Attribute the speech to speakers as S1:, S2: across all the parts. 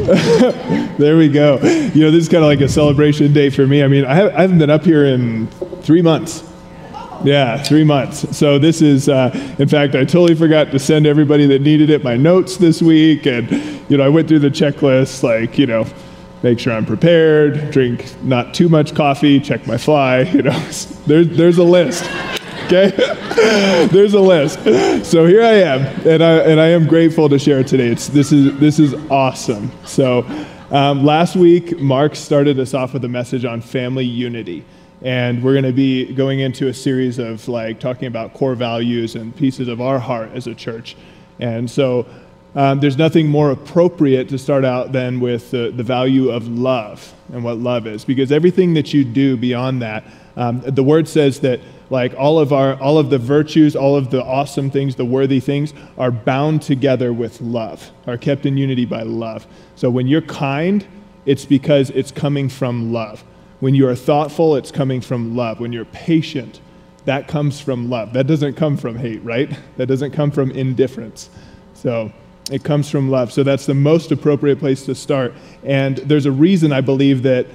S1: There we go. This is kind of like a celebration day for me. I mean, I haven't been up here in 3 months. Yeah, 3 months. So this is, in fact, I totally forgot to send everybody that needed it my notes this week. And, I went through the checklist, like, make sure I'm prepared, drink not too much coffee, check my fly, there's a list. Okay? There's a list. So here I am, and I am grateful to share today. This is awesome. So last week, Mark started us off with a message on family unity. And we're going to be going into a series of talking about core values and pieces of our heart as a church. And so there's nothing more appropriate to start out than with the value of love and what love is. Because everything that you do beyond that, the word says that all of the virtues, all of the awesome things, the worthy things are bound together with love, are kept in unity by love. So when you're kind, it's because it's coming from love. When you are thoughtful, it's coming from love. When you're patient, that comes from love. That doesn't come from hate, right? That doesn't come from indifference. So it comes from love. So that's the most appropriate place to start. And there's a reason I believe that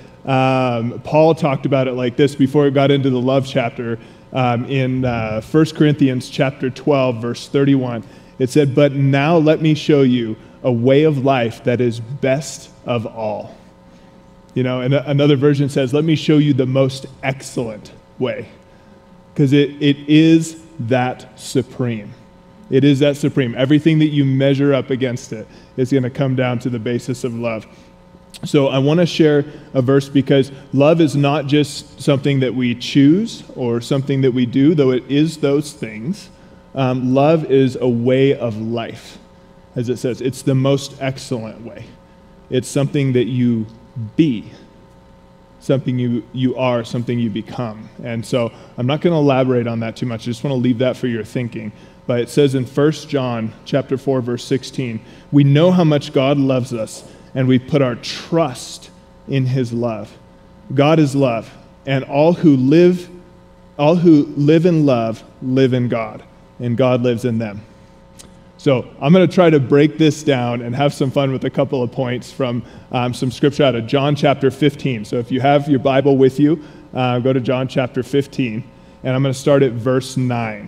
S1: Paul talked about it like this before he got into the love chapter in 1 Corinthians chapter 12, verse 31. It said, "But now let me show you a way of life that is best of all." And another version says, "Let me show you the most excellent way." Because it is that supreme. It is that supreme. Everything that you measure up against it is going to come down to the basis of love. So I want to share a verse because love is not just something that we choose or something that we do, though it is those things. Love is a way of life, as it says. It's the most excellent way. It's something that you be, something you are, something you become. And so I'm not going to elaborate on that too much. I just want to leave that for your thinking. But it says in 1 John chapter 4, verse 16, "We know how much God loves us, and we put our trust in his love." God is love, and all who live in love live in God, and God lives in them. So I'm going to try to break this down and have some fun with a couple of points from some scripture out of John chapter 15. So if you have your Bible with you, go to John chapter 15, and I'm going to start at verse 9.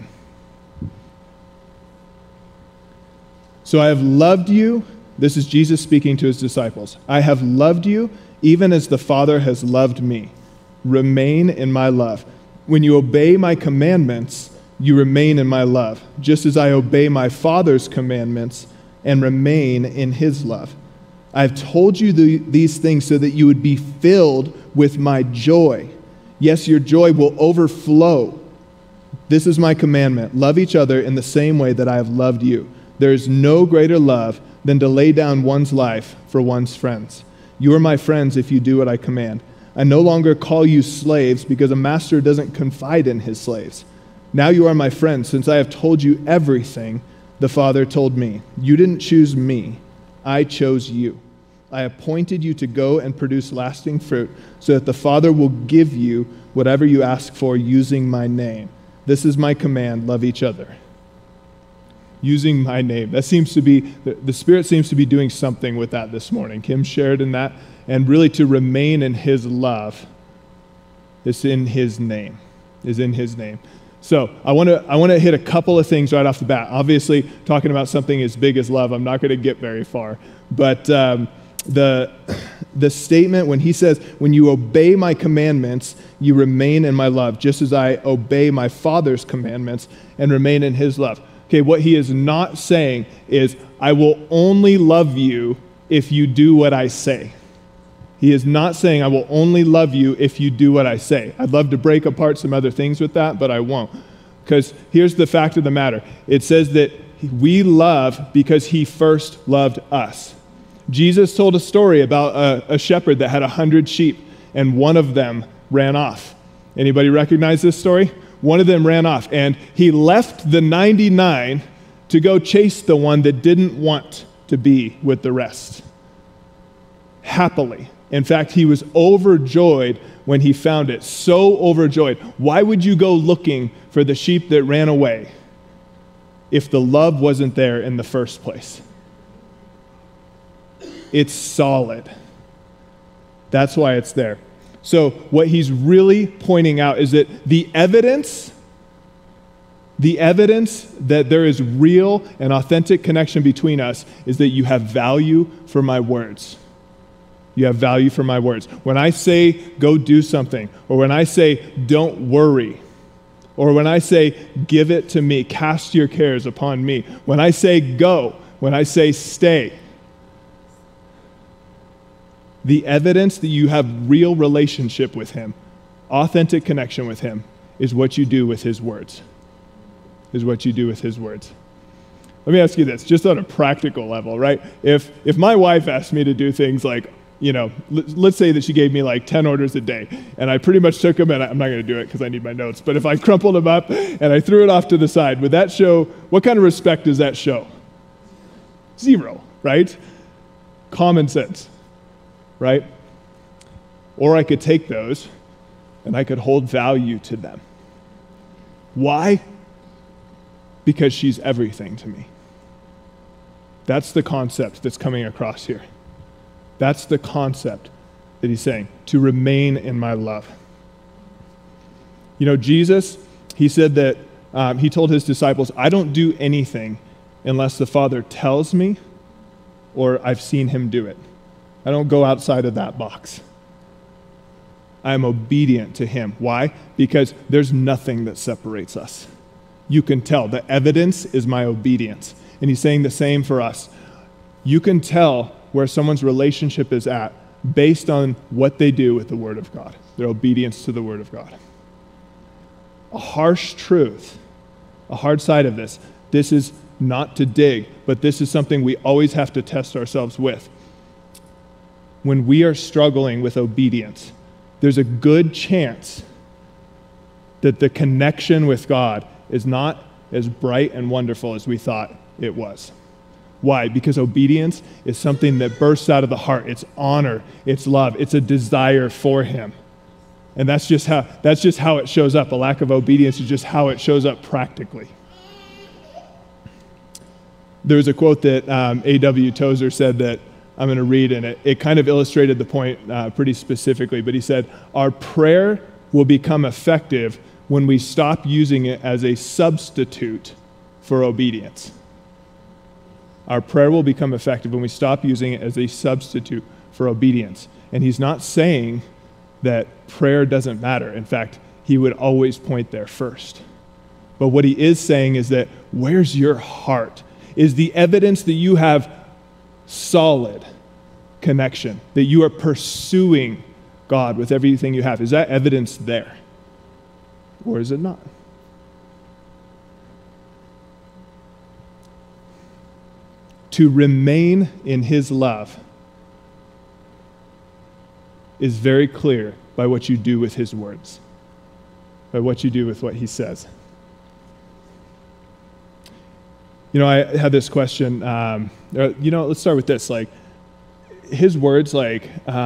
S1: "So I have loved you," this is Jesus speaking to his disciples, "I have loved you even as the Father has loved me. Remain in my love. When you obey my commandments, you remain in my love, just as I obey my Father's commandments and remain in his love. I have told you these things so that you would be filled with my joy. Yes, your joy will overflow. This is my commandment. Love each other in the same way that I have loved you. There is no greater love than to lay down one's life for one's friends. You are my friends if you do what I command. I no longer call you slaves because a master doesn't confide in his slaves. Now you are my friends, since I have told you everything the Father told me. You didn't choose me, I chose you. I appointed you to go and produce lasting fruit, so that the Father will give you whatever you ask for using my name. This is my command, love each other." Using my name. That seems to be, the Spirit seems to be doing something with that this morning. Kim shared in that, and really to remain in his love is in his name, So I want to hit a couple of things right off the bat. Obviously, talking about something as big as love, I'm not going to get very far. But the statement when he says, "When you obey my commandments, you remain in my love, just as I obey my Father's commandments and remain in his love." Okay, what he is not saying is, "I will only love you if you do what I say." He is not saying, "I will only love you if you do what I say." I'd love to break apart some other things with that, but I won't. Because here's the fact of the matter. It says that we love because he first loved us. Jesus told a story about a shepherd that had 100 sheep, and one of them ran off. Anybody recognize this story? One of them ran off, and he left the 99 to go chase the one that didn't want to be with the rest. Happily. In fact, he was overjoyed when he found it. So overjoyed. Why would you go looking for the sheep that ran away if the love wasn't there in the first place? it's solid. That's why it's there. So what he's really pointing out is that the evidence that there is real and authentic connection between us is that you have value for my words. You have value for my words. When I say, go do something, or when I say, don't worry, or when I say, give it to me, cast your cares upon me, when I say, go, when I say, stay, the evidence that you have real relationship with him, authentic connection with him, is what you do with his words. Is what you do with his words. Let me ask you this, just on a practical level, right? If my wife asked me to do things like, let's say that she gave me like 10 orders a day, and I pretty much took them, and I'm not going to do it because I need my notes, but if I crumpled them up and I threw it off to the side, would that show, what kind of respect does that show? Zero, right? Common sense, right? Or I could take those and I could hold value to them. Why? Because she's everything to me. That's the concept that's coming across here. That's the concept that he's saying, to remain in my love. Jesus, he said that, he told his disciples, I don't do anything unless the Father tells me or I've seen him do it. I don't go outside of that box. I am obedient to him. Why? Because there's nothing that separates us. You can tell. The evidence is my obedience. And he's saying the same for us. You can tell where someone's relationship is at based on what they do with the Word of God, their obedience to the Word of God. A harsh truth, a hard side of this is not to dig, but this is something we always have to test ourselves with. When we are struggling with obedience, there's a good chance that the connection with God is not as bright and wonderful as we thought it was. Why? Because obedience is something that bursts out of the heart. It's honor, it's love, it's a desire for him. And that's just how it shows up. A lack of obedience is just how it shows up practically. There was a quote that A.W. Tozer said that I'm going to read, and it kind of illustrated the point pretty specifically, but he said, our prayer will become effective when we stop using it as a substitute for obedience. Our prayer will become effective when we stop using it as a substitute for obedience. And he's not saying that prayer doesn't matter. In fact, he would always point there first. But what he is saying is that where's your heart? Is the evidence that you have solid connection, that you are pursuing God with everything you have? Is that evidence there? Or is it not? To remain in his love is very clear by what you do with his words, by what you do with what he says. I had this question, let's start with this, his words, we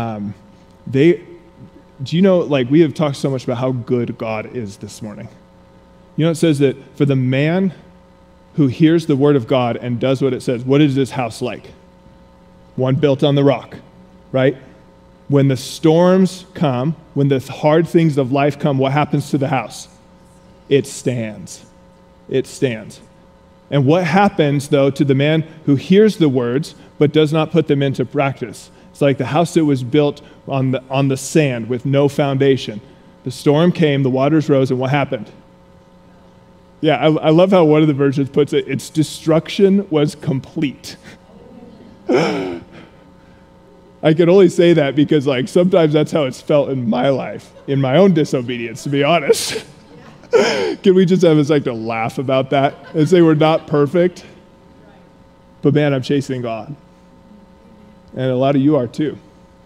S1: have talked so much about how good God is this morning. It says that for the man who hears the word of God and does what it says, what is this house like? One built on the rock, right? When the storms come, when the hard things of life come, what happens to the house? It stands. It stands. And what happens, though, to the man who hears the words but does not put them into practice? It's like the house that was built on the sand with no foundation. The storm came, the waters rose, and what happened? Yeah, I love how one of the versions puts it, its destruction was complete. I can only say that because sometimes that's how it's felt in my life, in my own disobedience, to be honest. Can we just have a second to laugh about that and say we're not perfect? But man, I'm chasing God. And a lot of you are too.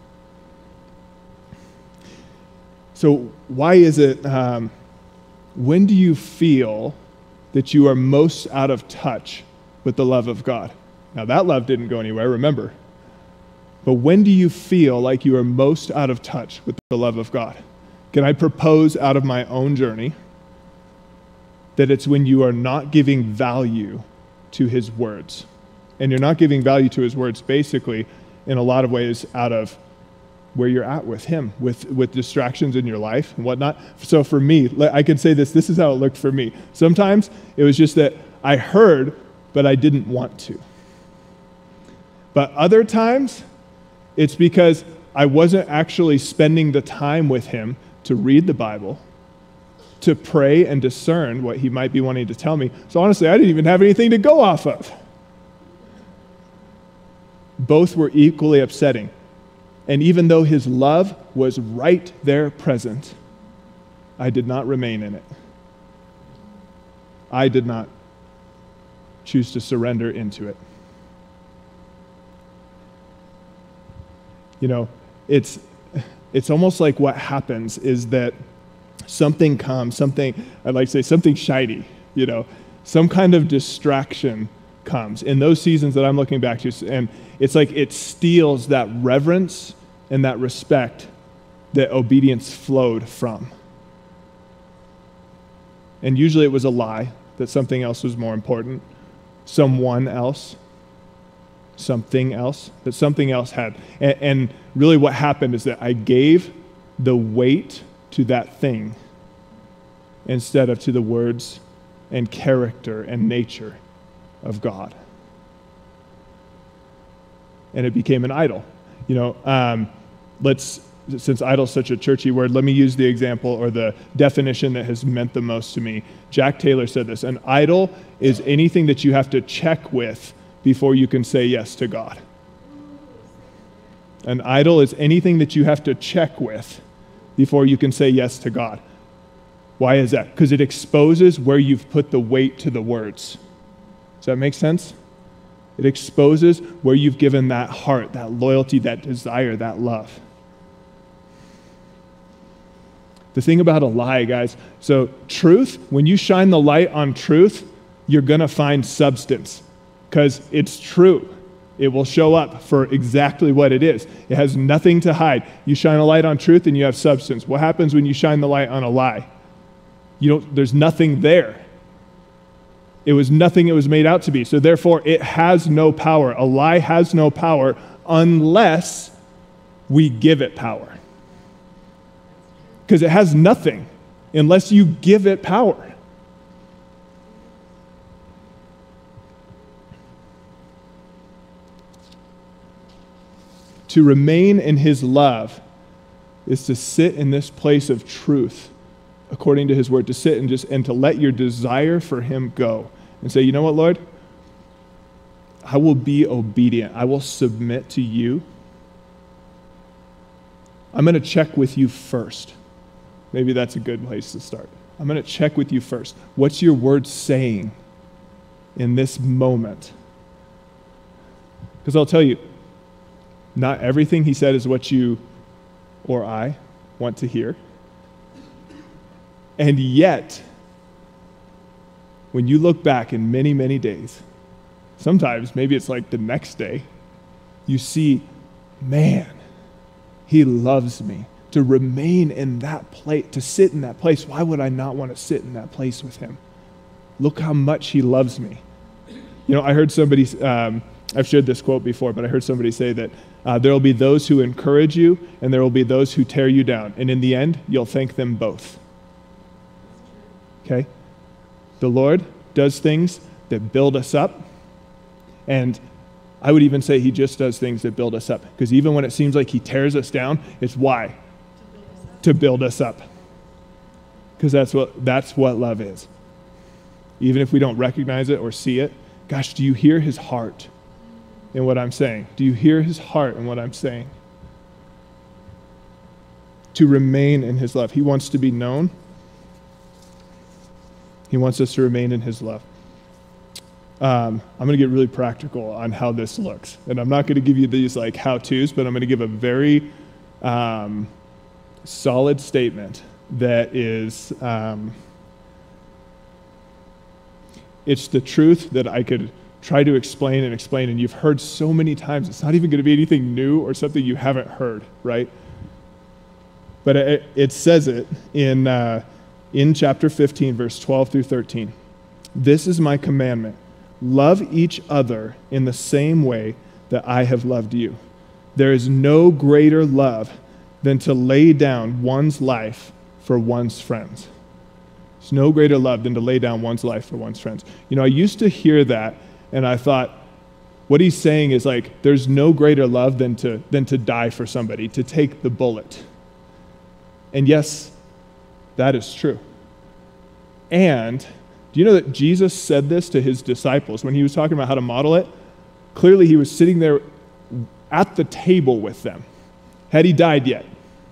S1: So why is it, when do you feel that you are most out of touch with the love of God? Now that love didn't go anywhere, remember. But when do you feel like you are most out of touch with the love of God? Can I propose out of my own journey that it's when you are not giving value to his words? And you're not giving value to his words basically in a lot of ways out of where you're at with him, with distractions in your life and whatnot. So for me, I can say this is how it looked for me. Sometimes it was just that I heard, but I didn't want to. But other times, it's because I wasn't actually spending the time with him to read the Bible, to pray and discern what he might be wanting to tell me. So honestly, I didn't even have anything to go off of. Both were equally upsetting. And even though his love was right there present, I did not remain in it. I did not choose to surrender into it. You know, it's almost like what happens is that something comes, I'd like to say something shiny, you know, some kind of distraction comes in those seasons that I'm looking back to, and it's like it steals that reverence and that respect that obedience flowed from. And usually it was a lie, that something else was more important, someone else, something else, that something else had. And really what happened is that I gave the weight to that thing instead of to the words and character and nature of God. And it became an idol. You know, since idol is such a churchy word, let me use the example or the definition that has meant the most to me. Jack Taylor said this: an idol is anything that you have to check with before you can say yes to God. An idol is anything that you have to check with before you can say yes to God. Why is that? Because it exposes where you've put the weight to the words. Does that make sense? It exposes where you've given that heart, that loyalty, that desire, that love. The thing about a lie, guys, so truth, when you shine the light on truth, you're going to find substance because it's true. It will show up for exactly what it is. It has nothing to hide. You shine a light on truth and you have substance. What happens when you shine the light on a lie? There's nothing there. It was nothing it was made out to be. So therefore, it has no power. A lie has no power unless we give it power. Because it has nothing unless you give it power. To remain in his love is to sit in this place of truth, according to his word, to sit and to let your desire for him go and say, you know what, Lord? I will be obedient. I will submit to you. I'm going to check with you first. Maybe that's a good place to start. I'm going to check with you first. What's your word saying in this moment? Because I'll tell you, not everything he said is what you or I want to hear. And yet, when you look back in many, many days, sometimes maybe it's like the next day, you see, man, he loves me. To remain in that place, to sit in that place, why would I not want to sit in that place with him? Look how much he loves me. You know, I heard somebody, I've shared this quote before, but I heard somebody say that there will be those who encourage you and there will be those who tear you down. And in the end, you'll thank them both. Okay? The Lord does things that build us up, and I would even say he just does things that build us up. Because even when it seems like he tears us down, it's why? To build us up. Because that's what love is. Even if we don't recognize it or see it, gosh, do you hear his heart in what I'm saying? Do you hear his heart in what I'm saying? To remain in his love. He wants to be known. He wants us to remain in his love. I'm going to get really practical on how this looks. And I'm not going to give you these like how-tos, but I'm going to give a very solid statement that is, it's the truth that I could try to explain, and you've heard so many times. It's not even going to be anything new or something you haven't heard, right? But it says it in chapter 15, verse 12 through 13. This is my commandment. Love each other in the same way that I have loved you. There is no greater love than to lay down one's life for one's friends. There's no greater love than to lay down one's life for one's friends. You know, I used to hear that, and I thought, what he's saying is like, there's no greater love than to die for somebody, to take the bullet. And yes, that is true. And do you know that Jesus said this to his disciples when he was talking about how to model it? Clearly, he was sitting there at the table with them. Had he died yet?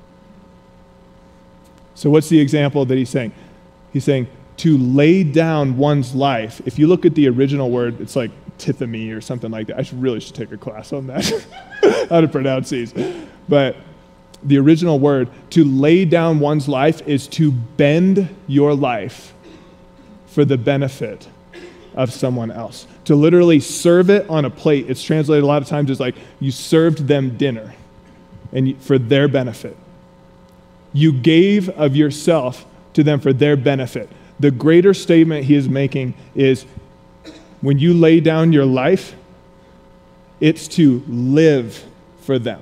S1: So what's the example that he's saying? He's saying to lay down one's life. If you look at the original word, it's like tithemi or something like that. I should take a class on that, how to pronounce these. But the original word, to lay down one's life, is to bend your life for the benefit of someone else. To literally serve it on a plate. It's translated a lot of times as like you served them dinner and for their benefit. You gave of yourself to them for their benefit. The greater statement he is making is when you lay down your life, it's to live for them.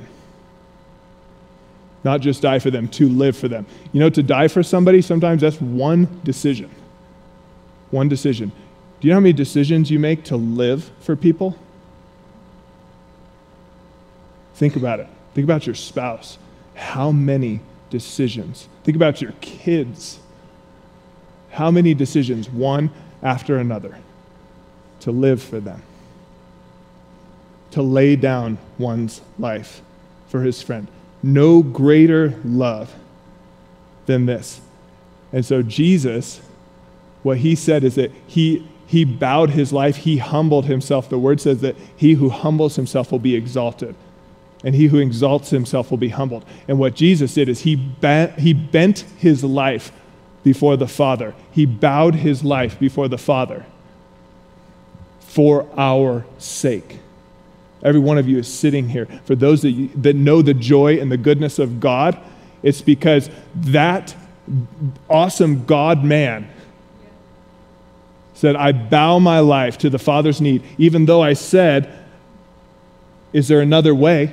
S1: Not just die for them, to live for them. You know, to die for somebody, sometimes that's one decision. One decision. Do you know how many decisions you make to live for people? Think about it. Think about your spouse. How many decisions? Think about your kids. How many decisions, one after another, to live for them? To lay down one's life for his friend. No greater love than this. And so Jesus, what he said is that he bowed his life, he humbled himself. The word says that he who humbles himself will be exalted, and he who exalts himself will be humbled. And what Jesus did is he bent his life before the Father. He bowed his life before the Father for our sake. Every one of you is sitting here. For those that know the joy and the goodness of God, it's because that awesome God-man said, I bow my life to the Father's need, even though I said, is there another way?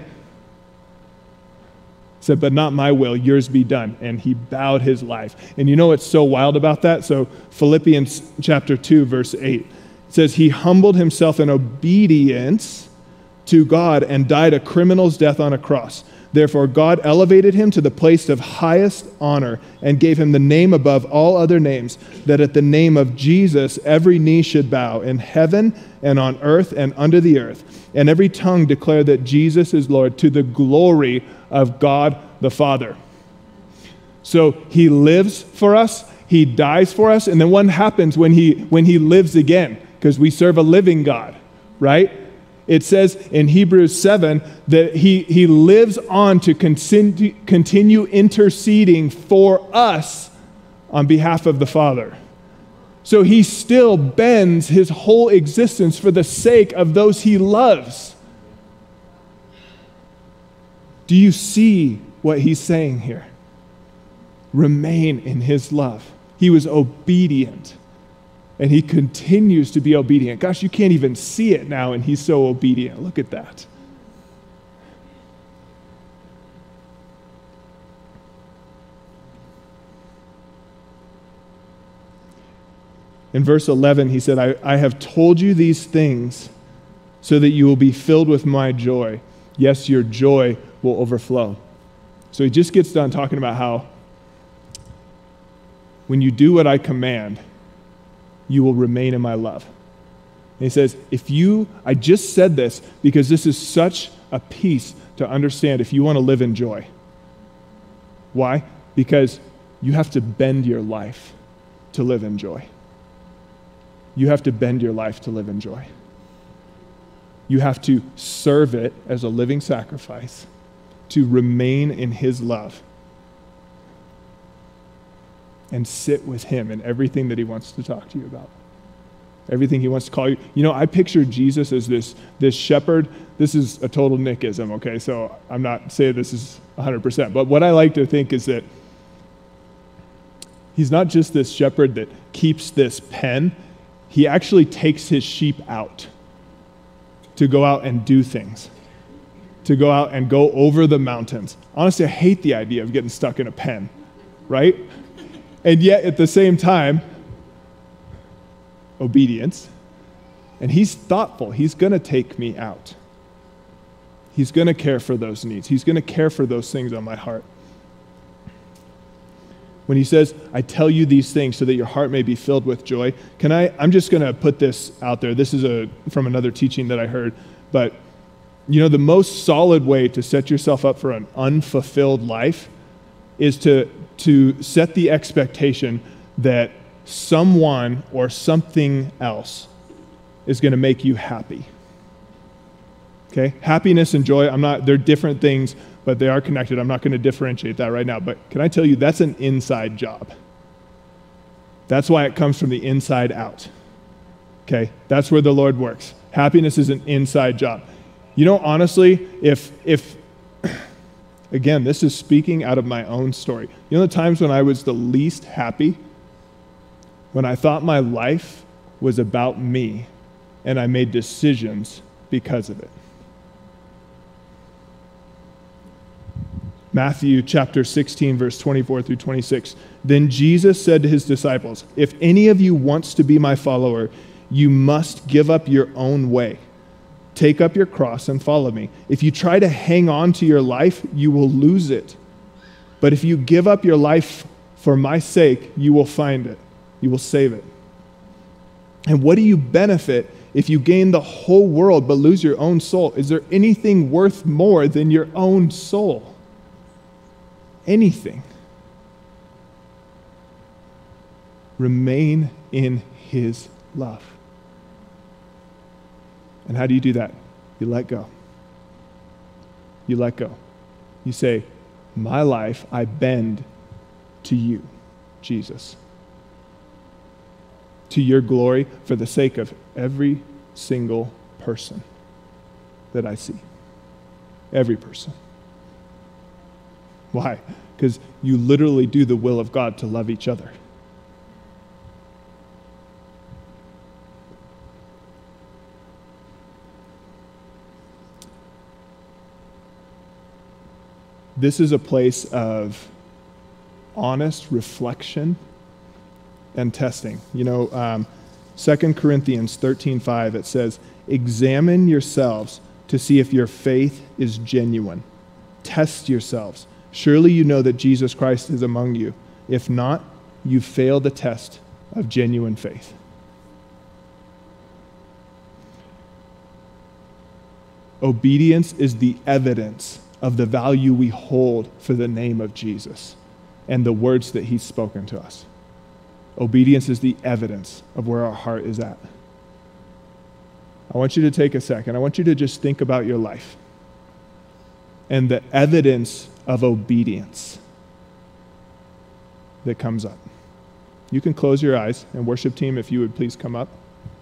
S1: Said, but not my will, yours be done. And he bowed his life. And you know what's so wild about that? So Philippians chapter 2, verse 8, it says, he humbled himself in obedience to God and died a criminal's death on a cross. Therefore, God elevated him to the place of highest honor and gave him the name above all other names, that at the name of Jesus every knee should bow in heaven and on earth and under the earth, and every tongue declare that Jesus is Lord, to the glory of God the Father. So he lives for us, he dies for us, and then what happens when he lives again? Because we serve a living God, right? It says in Hebrews 7 that he lives on to continue interceding for us on behalf of the Father. So he still bends his whole existence for the sake of those he loves. Do you see what he's saying here? Remain in his love. He was obedient. And he continues to be obedient. Gosh, you can't even see it now, and he's so obedient. Look at that. In verse 11, he said, I have told you these things so that you will be filled with my joy. Yes, your joy will overflow. So he just gets done talking about how when you do what I command, you will remain in my love. And he says, I just said this because this is such a piece to understand if you want to live in joy. Why? Because you have to bend your life to live in joy. You have to bend your life to live in joy. You have to serve it as a living sacrifice to remain in his love and sit with him in everything that he wants to talk to you about. Everything he wants to call you. You know, I picture Jesus as this shepherd. This is a total Nickism, okay? So I'm not saying this is 100%. But what I like to think is that he's not just this shepherd that keeps this pen. He actually takes his sheep out to go out and do things. to go out and go over the mountains. Honestly, I hate the idea of getting stuck in a pen, right? And yet at the same time, obedience. And he's thoughtful. He's going to take me out. He's going to care for those needs. He's going to care for those things on my heart. When he says, I tell you these things so that your heart may be filled with joy. I'm just going to put this out there. This is from another teaching that I heard. But, the most solid way to set yourself up for an unfulfilled life is to set the expectation that someone or something else is going to make you happy. Okay? Happiness and joy, they're different things, but they are connected. I'm not going to differentiate that right now. But can I tell you, that's an inside job. That's why it comes from the inside out. Okay? That's where the Lord works. Happiness is an inside job. Honestly, if again, this is speaking out of my own story. The times when I was the least happy, when I thought my life was about me, and I made decisions because of it. Matthew chapter 16, verse 24 through 26. Then Jesus said to his disciples, if any of you wants to be my follower, you must give up your own way. Take up your cross and follow me. If you try to hang on to your life, you will lose it. But if you give up your life for my sake, you will find it. You will save it. And what do you benefit if you gain the whole world but lose your own soul? Is there anything worth more than your own soul? Anything. Remain in his love. And how do you do that? You let go. You let go. You say, my life I bend to you, Jesus. To your glory for the sake of every single person that I see. Every person. Why? Because you literally do the will of God to love each other. This is a place of honest reflection and testing. 2 Corinthians 13:5, it says, examine yourselves to see if your faith is genuine. Test yourselves. Surely you know that Jesus Christ is among you. If not, you failed the test of genuine faith. Obedience is the evidence of the value we hold for the name of Jesus and the words that he's spoken to us. Obedience is the evidence of where our heart is at. I want you to take a second. I want you to just think about your life and the evidence of obedience that comes up. You can close your eyes, and worship team, if you would please come up.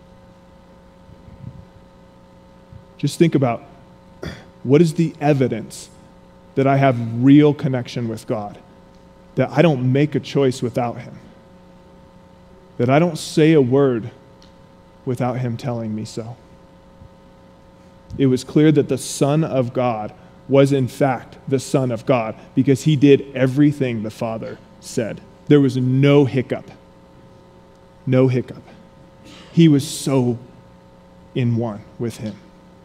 S1: Just think about, what is the evidence that I have real connection with God? That I don't make a choice without him? That I don't say a word without him telling me so? It was clear that the Son of God was in fact the Son of God because he did everything the Father said. There was no hiccup. No hiccup. He was so in one with him.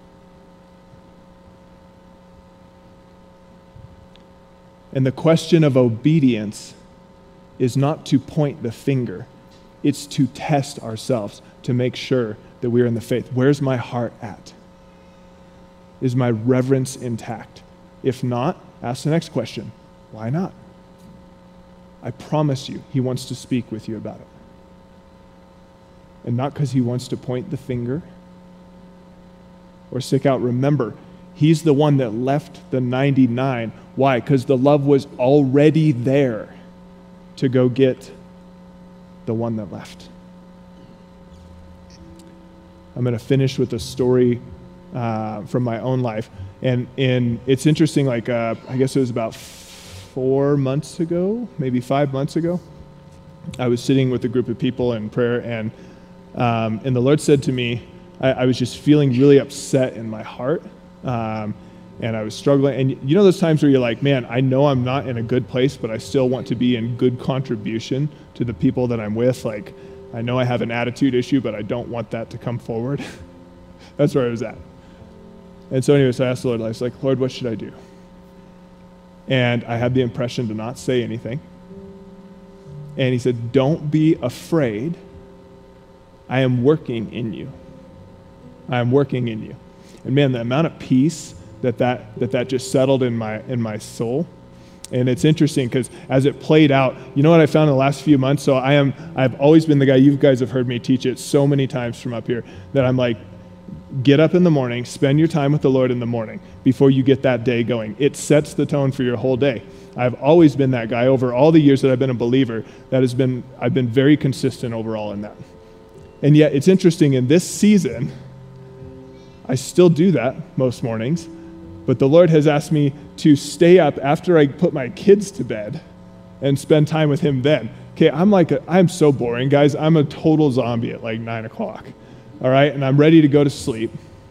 S1: And the question of obedience is not to point the finger. It's to test ourselves to make sure that we are in the faith. Where's my heart at? Is my reverence intact? If not, ask the next question. Why not? I promise you, he wants to speak with you about it. And not because he wants to point the finger or stick out. Remember, he's the one that left the 99. Why? Because the love was already there to go get the one that left. I'm going to finish with a story from my own life. And it's interesting, I guess it was about 4 months ago, maybe 5 months ago, I was sitting with a group of people in prayer, and the Lord said to me, I was just feeling really upset in my heart. and I was struggling. And you know those times where you're like, man, I know I'm not in a good place, but I still want to be in good contribution to the people that I'm with. Like, I know I have an attitude issue, but I don't want that to come forward. That's where I was at. And so anyways, I asked the Lord, I was like, Lord, what should I do? And I had the impression to not say anything. And he said, don't be afraid. I am working in you. I am working in you. And man, the amount of peace that just settled in my soul. And it's interesting because as it played out, you know what I found in the last few months? So I've always been the guy, you guys have heard me teach it so many times from up here, that I'm like, get up in the morning, spend your time with the Lord in the morning before you get that day going. It sets the tone for your whole day. I've always been that guy over all the years that I've been a believer. I've been very consistent overall in that. And yet it's interesting, in this season, I still do that most mornings, but the Lord has asked me to stay up after I put my kids to bed and spend time with him then. Okay, I'm so boring, guys. I'm a total zombie at like 9 o'clock. All right, and I'm ready to go to sleep.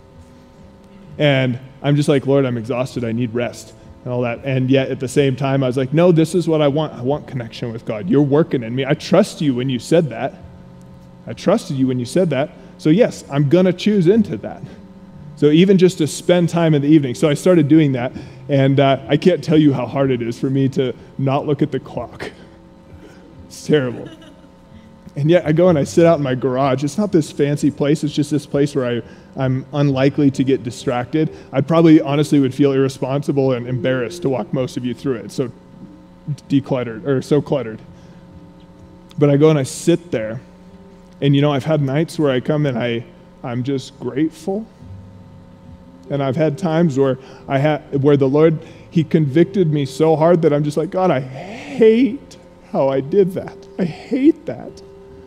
S1: And I'm just like, Lord, I'm exhausted. I need rest and all that. And yet at the same time, I was like, no, this is what I want. I want connection with God. You're working in me. I trust you when you said that. I trusted you when you said that. So yes, I'm going to choose into that. So even just to spend time in the evening. So I started doing that. And I can't tell you how hard it is for me to not look at the clock. It's terrible. And yet I go and I sit out in my garage. It's not this fancy place. It's just this place where I'm unlikely to get distracted. I probably honestly would feel irresponsible and embarrassed to walk most of you through it. It's so decluttered, or so cluttered. But I go and I sit there. And you know, I've had nights where I come and I'm just grateful. And I've had times where where the Lord, he convicted me so hard that I'm just like, God, I hate how I did that. I hate that.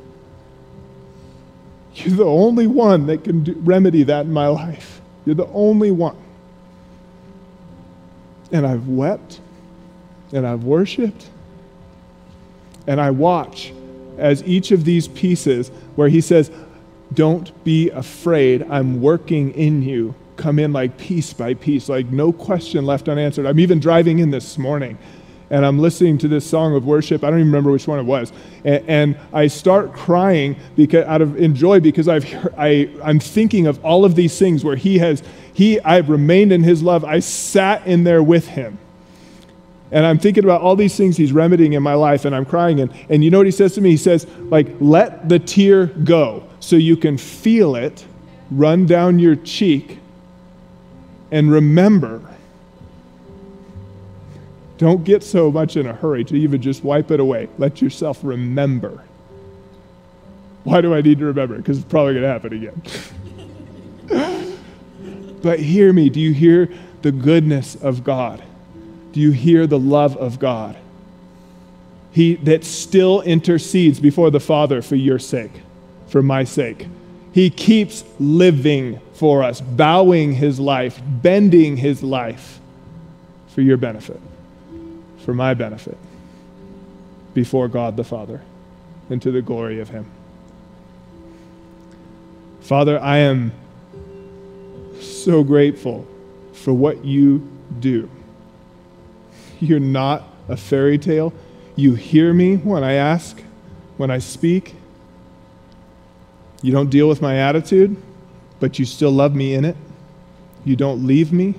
S1: You're the only one that can remedy that in my life. You're the only one. And I've wept, and I've worshiped, and I watch as each of these pieces where he says, don't be afraid, I'm working in you, come in like piece by piece, like no question left unanswered. I'm even driving in this morning, and I'm listening to this song of worship. I don't even remember which one it was. And I start crying out of joy because I'm thinking of all of these things where I've remained in his love. I sat in there with him. And I'm thinking about all these things he's remedying in my life, and I'm crying. And you know what he says to me? He says, like, let the tear go so you can feel it run down your cheek and remember. Don't get so much in a hurry to even just wipe it away. Let yourself remember. Why do I need to remember? Because it's probably going to happen again. But hear me. Do you hear the goodness of God? Do you hear the love of God? He that still intercedes before the Father for your sake, for my sake. He keeps living for us, bowing his life, bending his life for your benefit. For my benefit, before God the Father, and to the glory of him. Father, I am so grateful for what you do. You're not a fairy tale. You hear me when I ask, when I speak. You don't deal with my attitude, but you still love me in it. You don't leave me.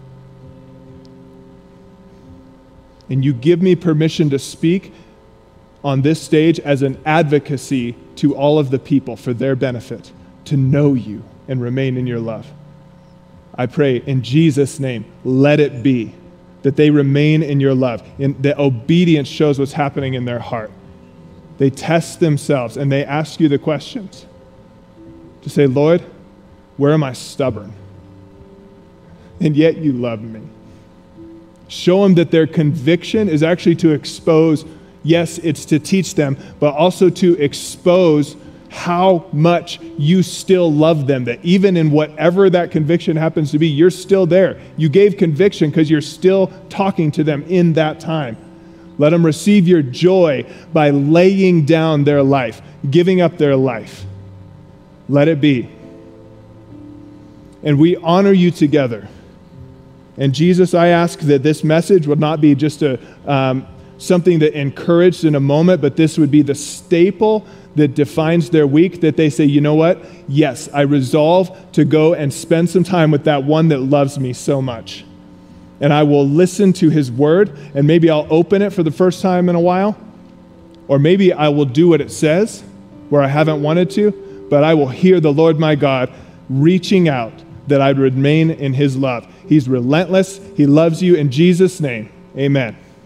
S1: And you give me permission to speak on this stage as an advocacy to all of the people for their benefit, to know you and remain in your love. I pray in Jesus' name, let it be that they remain in your love. And the obedience shows what's happening in their heart. They test themselves and they ask you the questions to say, Lord, where am I stubborn? And yet you love me. Show them that their conviction is actually to expose, yes, it's to teach them, but also to expose how much you still love them, that even in whatever that conviction happens to be, you're still there. You gave conviction because you're still talking to them in that time. Let them receive your joy by laying down their life, giving up their life. Let it be. And we honor you together And Jesus, I ask that this message would not be just something that encouraged in a moment, but this would be the staple that defines their week, that they say, you know what? Yes, I resolve to go and spend some time with that one that loves me so much. And I will listen to his word, and maybe I'll open it for the first time in a while, or maybe I will do what it says where I haven't wanted to, but I will hear the Lord my God reaching out that I'd remain in his love. He's relentless. He loves you. In Jesus' name, amen.